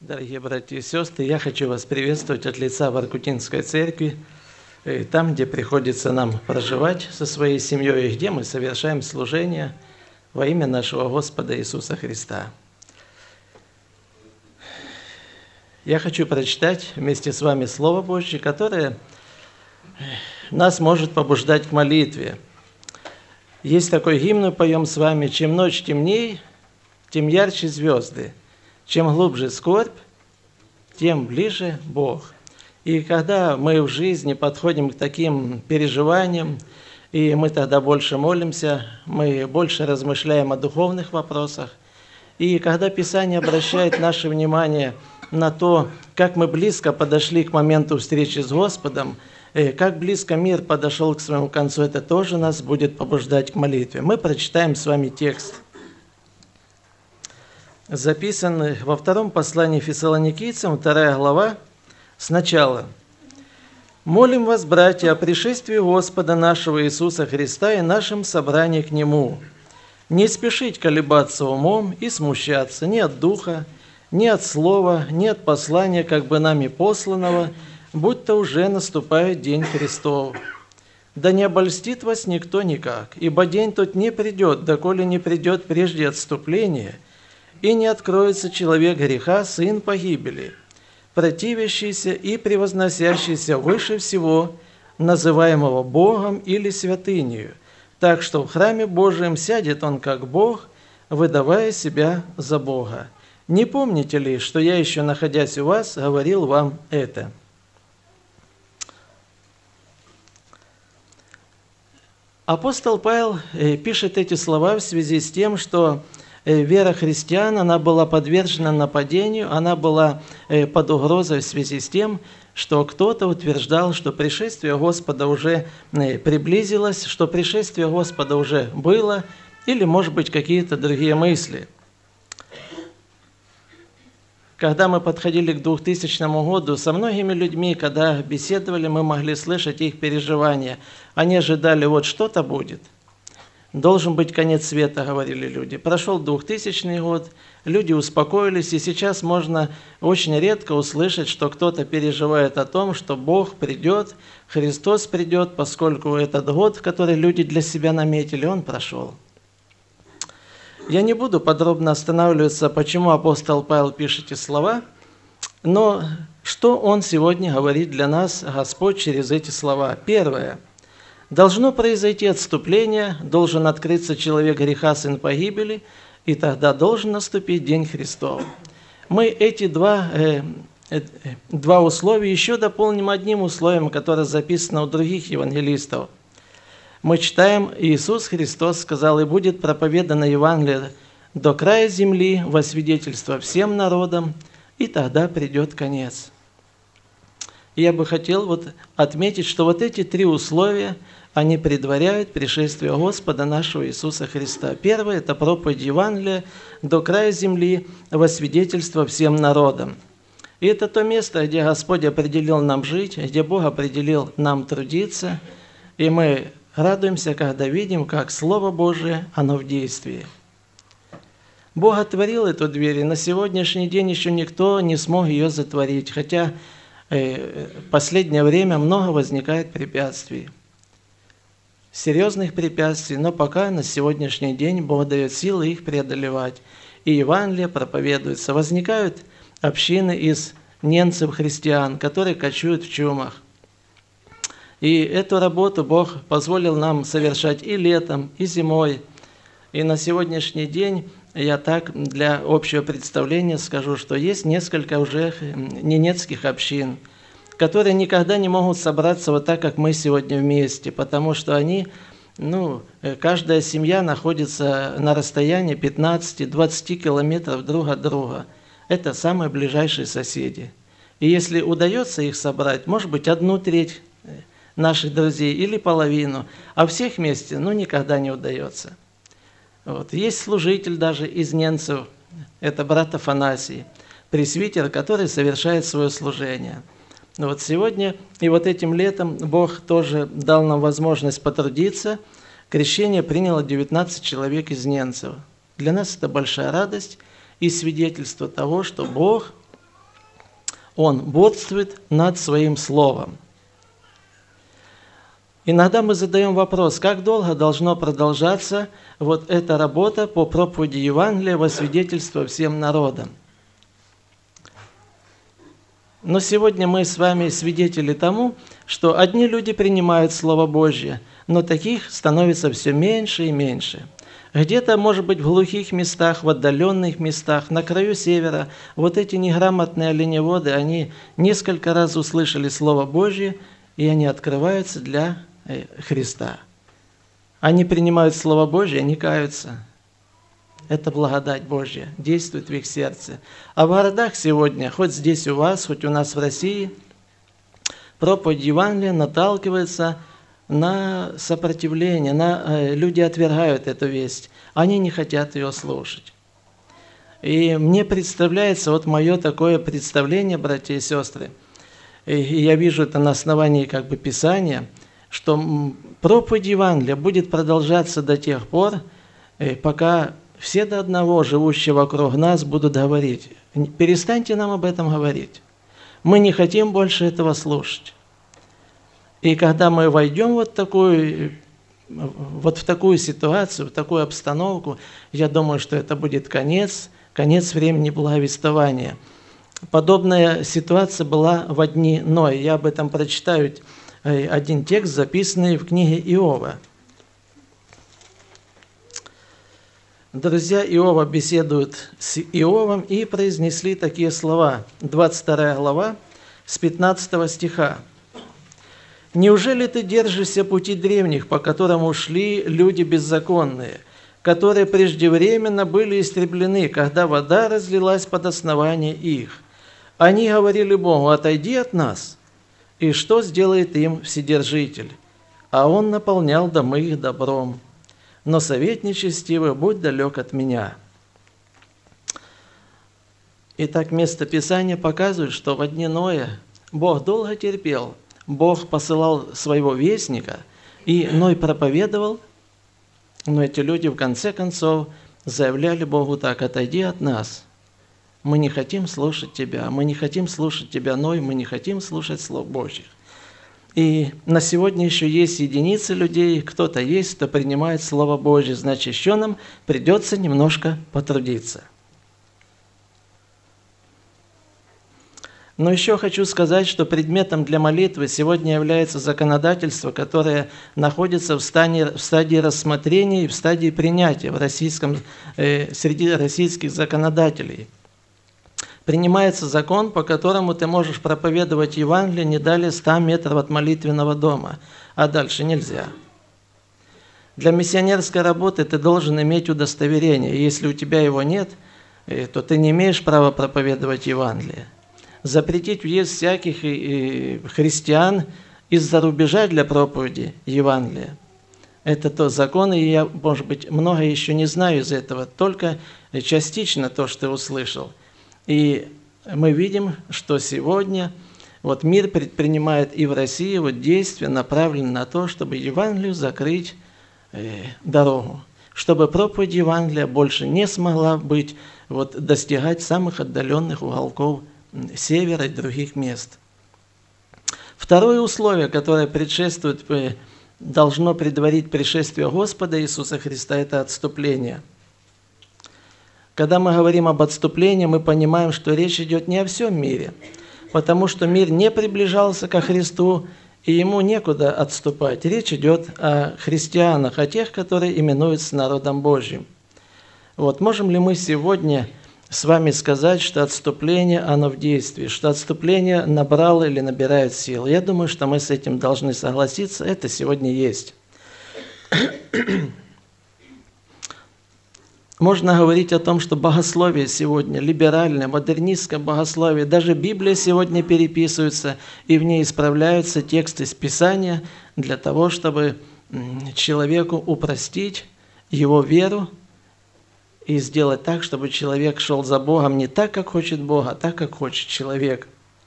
Дорогие братья и сестры, я хочу вас приветствовать от лица Воркутинской церкви, там, где приходится нам проживать со своей семьей, и где мы совершаем служение во имя нашего Господа Иисуса Христа. Я хочу прочитать вместе с вами Слово Божье, которое нас может побуждать к молитве. Есть такой гимн, мы поем с вами: «Чем ночь темней, тем ярче звезды, чем глубже скорбь, тем ближе Бог». И когда мы в жизни подходим к таким переживаниям, и мы тогда больше молимся, мы больше размышляем о духовных вопросах, и когда Писание обращает наше внимание на то, как мы близко подошли к моменту встречи с Господом, как близко мир подошел к своему концу, это тоже нас будет побуждать к молитве. Мы прочитаем с вами текст, записанный во втором послании Фессалоникийцам, 2 глава, сначала. «Молим вас, братья, о пришествии Господа нашего Иисуса Христа и нашем собрании к Нему. Не спешить колебаться умом и смущаться ни от духа, ни от слова, ни от послания, как бы нами посланного, будто уже наступает день Христов. Да не обольстит вас никто никак, ибо день тот не придет, доколе не придет прежде отступления, и не откроется человек греха, сын погибели, противящийся и превозносящийся выше всего, называемого Богом или святынею, так что в храме Божием сядет он как Бог, выдавая себя за Бога. Не помните ли, что я еще, находясь у вас, говорил вам это?» Апостол Павел пишет эти слова в связи с тем, что вера христиан, она была подвержена нападению, она была под угрозой в связи с тем, что кто-то утверждал, что пришествие Господа уже приблизилось, что пришествие Господа уже было, или, может быть, какие-то другие мысли. Когда мы подходили к 2000 году, со многими людьми, когда беседовали, мы могли слышать их переживания. Они ожидали, вот что-то будет. Должен быть конец света, говорили люди. Прошел 2000 год, люди успокоились, и сейчас можно очень редко услышать, что кто-то переживает о том, что Бог придет, Христос придет, поскольку этот год, который люди для себя наметили, он прошел. Я не буду подробно останавливаться, почему апостол Павел пишет эти слова, но что он сегодня говорит для нас, Господь, через эти слова. Первое. Должно произойти отступление, должен открыться человек греха, сын погибели, и тогда должен наступить день Христов. Мы эти два условия еще дополним одним условием, которое записано у других евангелистов. Мы читаем: Иисус Христос сказал: «И будет проповедано Евангелие до края земли во свидетельство всем народам, и тогда придет конец». И я бы хотел отметить, что эти три условия, они предваряют пришествие Господа нашего Иисуса Христа. Первое – это проповедь Евангелия до края земли во свидетельство всем народам. И это то место, где Господь определил нам жить, где Бог определил нам трудиться, и мы радуемся, когда видим, как Слово Божие, оно в действии. Бог отворил эту дверь, и на сегодняшний день еще никто не смог ее затворить, хотя в последнее время много возникает препятствий, серьезных препятствий, но пока на сегодняшний день Бог дает силы их преодолевать. И Евангелие проповедуется. Возникают общины из ненцев-христиан, которые кочуют в чумах. И эту работу Бог позволил нам совершать и летом, и зимой. И на сегодняшний день я так для общего представления скажу, что есть несколько уже ненецких общин, которые никогда не могут собраться вот так, как мы сегодня вместе, потому что они, каждая семья находится на расстоянии 15-20 километров друг от друга. Это самые ближайшие соседи. И если удается их собрать, может быть, 1/3 наших друзей или половину, а всех вместе, никогда не удается. Есть служитель даже из ненцев, это брат Афанасий, пресвитер, который совершает свое служение. Сегодня и этим летом Бог тоже дал нам возможность потрудиться. Крещение приняло 19 человек из ненцев. Для нас это большая радость и свидетельство того, что Бог Он бодствует над Своим Словом. Иногда мы задаем вопрос, как долго должно продолжаться вот эта работа по проповеди Евангелия во свидетельство всем народам. Но сегодня мы с вами свидетели тому, что одни люди принимают Слово Божье, но таких становится все меньше и меньше. Где-то, может быть, в глухих местах, в отдаленных местах, на краю севера, вот эти неграмотные оленеводы, они несколько раз услышали Слово Божье, и они открываются для Христа. Они принимают Слово Божье, они каются. Это благодать Божья, действует в их сердце. А в городах сегодня, хоть здесь у вас, хоть у нас в России, проповедь Евангелия наталкивается на сопротивление, люди отвергают эту весть, они не хотят ее слушать. И мне представляется, вот мое такое представление, братья и сестры, и я вижу это на основании Писания, что проповедь Евангелия будет продолжаться до тех пор, пока все до одного, живущие вокруг нас, будут говорить: перестаньте нам об этом говорить. Мы не хотим больше этого слушать. И когда мы войдем в такую ситуацию, в такую обстановку, я думаю, что это будет конец времени благовествования. Подобная ситуация была во дни Ноя. Я об этом прочитаю один текст, записанный в книге Иова. Друзья Иова беседуют с Иовом и произнесли такие слова. 22 глава, с 15 стиха. «Неужели ты держишься пути древних, по которым ушли люди беззаконные, которые преждевременно были истреблены, когда вода разлилась под основание их? Они говорили Богу: отойди от нас. И что сделает им Вседержитель? А он наполнял домы их добром. Но совет нечестивый, будь далек от меня». Итак, место Писания показывает, что во дни Ноя Бог долго терпел. Бог посылал своего вестника, и Ной проповедовал, но эти люди в конце концов заявляли Богу так: отойди от нас. Мы не хотим слушать тебя, мы не хотим слушать тебя, Ной, мы не хотим слушать слов Божьих. И на сегодня еще есть единицы людей, кто-то есть, кто принимает Слово Божье, значит, еще нам придется немножко потрудиться. Но еще хочу сказать, что предметом для молитвы сегодня является законодательство, которое находится в стадии рассмотрения и в стадии принятия среди российских законодателей. Принимается закон, по которому ты можешь проповедовать Евангелие не далее 100 метров от молитвенного дома, а дальше нельзя. Для миссионерской работы ты должен иметь удостоверение, и если у тебя его нет, то ты не имеешь права проповедовать Евангелие. Запретить въезд всяких христиан из-за рубежа для проповеди Евангелия. Это тот закон, и я, может быть, много еще не знаю из этого, только частично то, что я услышал. И мы видим, что сегодня мир предпринимает и в России действия, направленные на то, чтобы Евангелию закрыть дорогу, чтобы проповедь Евангелия больше не смогла достигать самых отдаленных уголков севера и других мест. Второе условие, которое должно предварить пришествие Господа Иисуса Христа, это отступление. Когда мы говорим об отступлении, мы понимаем, что речь идет не о всем мире, потому что мир не приближался ко Христу, и ему некуда отступать. Речь идет о христианах, о тех, которые именуются народом Божьим. Можем ли мы сегодня с вами сказать, что отступление, оно в действии, что отступление набрало или набирает сил? Я думаю, что мы с этим должны согласиться, это сегодня есть. Можно говорить о том, что богословие сегодня либеральное, модернистское богословие, даже Библия сегодня переписывается, и в ней исправляются тексты из Писания для того, чтобы человеку упростить его веру и сделать так, чтобы человек шел за Богом не так, как хочет Бог, а так, как хочет человек.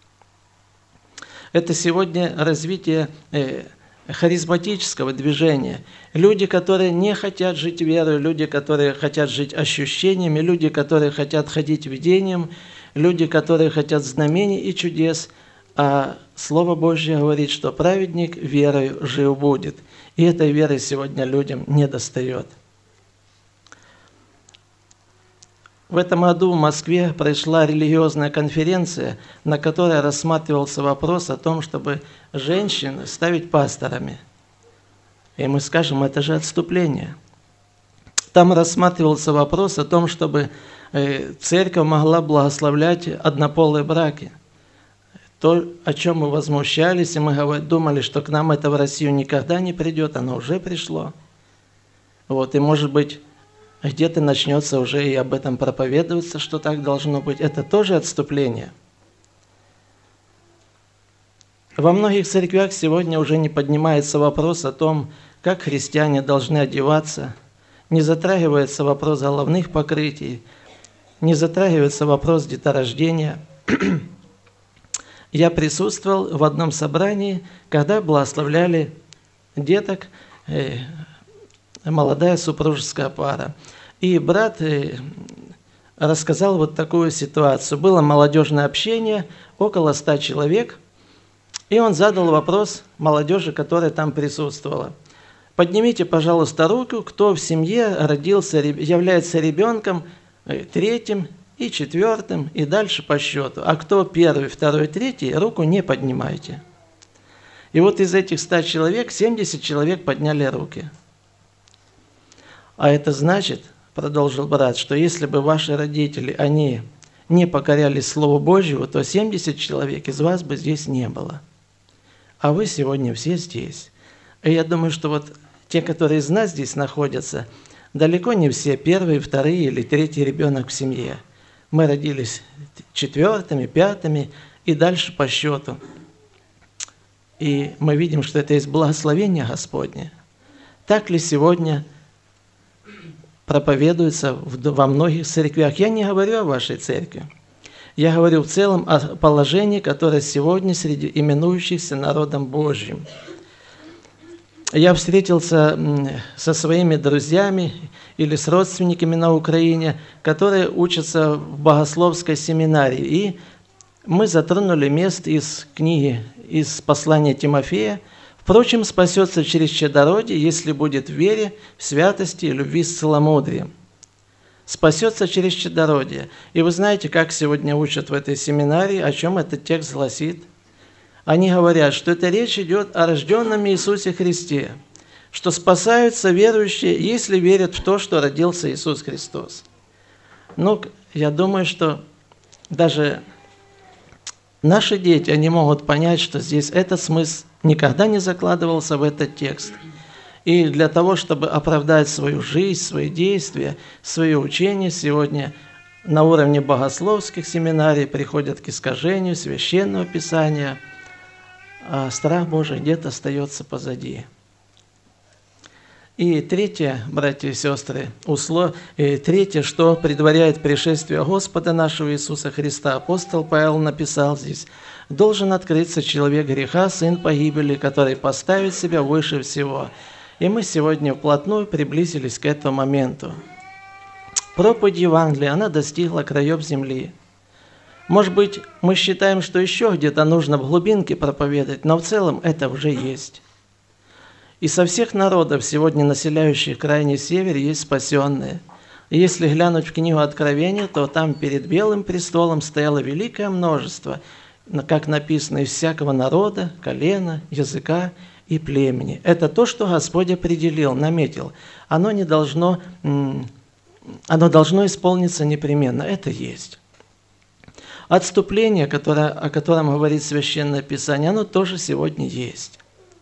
Это сегодня развитие харизматического движения. Люди, которые не хотят жить верой, люди, которые хотят жить ощущениями, люди, которые хотят ходить видением, люди, которые хотят знамений и чудес, а Слово Божье говорит, что праведник верою жив будет. И этой веры сегодня людям недостает. В этом году в Москве прошла религиозная конференция, на которой рассматривался вопрос о том, чтобы женщин ставить пасторами. И мы скажем, это же отступление. Там рассматривался вопрос о том, чтобы церковь могла благословлять однополые браки. То, о чем мы возмущались, и мы думали, что к нам это в Россию никогда не придет, оно уже пришло. Вот, и может быть, где-то начнется уже и об этом проповедоваться, что так должно быть. Это тоже отступление. Во многих церквях сегодня уже не поднимается вопрос о том, как христиане должны одеваться, не затрагивается вопрос головных покрытий, не затрагивается вопрос деторождения. Я присутствовал в одном собрании, когда благословляли деток, молодая супружеская пара. И брат рассказал вот такую ситуацию. Было молодежное общение, около 100 человек, и он задал вопрос молодежи, которая там присутствовала. Поднимите, пожалуйста, руку, кто в семье родился, является ребенком третьим и четвертым, и дальше по счету. А кто первый, второй, третий, руку не поднимайте. И вот из этих 100 человек 70 человек подняли руки. А это значит, продолжил брат, что если бы ваши родители, они не покорялись Слову Божьему, то 70 человек из вас бы здесь не было. А вы сегодня все здесь. И я думаю, что вот те, которые из нас здесь находятся, далеко не все первые, вторые или третий ребенок в семье. Мы родились четвертыми, пятыми и дальше по счету. И мы видим, что это есть благословение Господне. Так ли сегодня проповедуется во многих церквях? Я не говорю о вашей церкви. Я говорю в целом о положении, которое сегодня среди именующихся народом Божьим. Я встретился со своими друзьями или с родственниками на Украине, которые учатся в богословской семинарии. И мы затронули место из книги, из послания Тимофея. Впрочем, спасется через чадородие, если будет в вере, в святости и любви с целомудрием. Спасется через чадородие. И вы знаете, как сегодня учат в этой семинарии, о чем этот текст гласит? Они говорят, что это речь идет о рожденном Иисусе Христе, что спасаются верующие, если верят в то, что родился Иисус Христос. Ну, я думаю, что даже наши дети, они могут понять, что здесь этот смысл никогда не закладывался в этот текст. И для того, чтобы оправдать свою жизнь, свои действия, свое учение, сегодня на уровне богословских семинарий приходят к искажению Священного Писания, а страх Божий где-то остается позади. И третье, братья и сестры, третье, что предваряет пришествие Господа нашего Иисуса Христа, апостол Павел написал здесь: «Должен открыться человек греха, сын погибели, который поставит себя выше всего». И мы сегодня вплотную приблизились к этому моменту. Проповедь Евангелия, она достигла краев земли. Может быть, мы считаем, что еще где-то нужно в глубинке проповедовать, но в целом это уже есть. И со всех народов, сегодня населяющих крайний север, есть спасенные. И если глянуть в книгу Откровения, то там перед Белым престолом стояло великое множество, как написано, из всякого народа, колена, языка и племени. Это то, что Господь определил, наметил. Оно должно исполниться непременно. Это есть. Отступление, о котором говорит Священное Писание, оно тоже сегодня есть.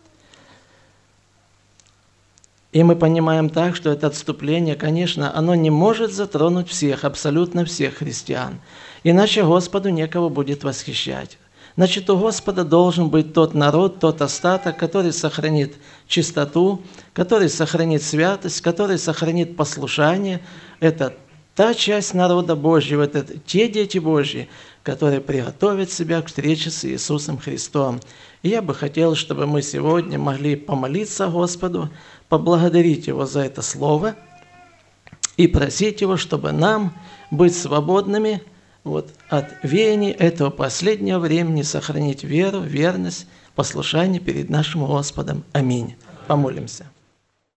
И мы понимаем так, что это отступление, конечно, оно не может затронуть всех, абсолютно всех христиан. Иначе Господу некого будет восхищать. Значит, у Господа должен быть тот народ, тот остаток, который сохранит чистоту, который сохранит святость, который сохранит послушание. Это та часть народа Божьего, это те дети Божьи, которые приготовят себя к встрече с Иисусом Христом. И я бы хотел, чтобы мы сегодня могли помолиться Господу, поблагодарить Его за это слово и просить Его, чтобы нам быть свободными от веяний этого последнего времени сохранить веру, верность, послушание перед нашим Господом. Аминь. Помолимся.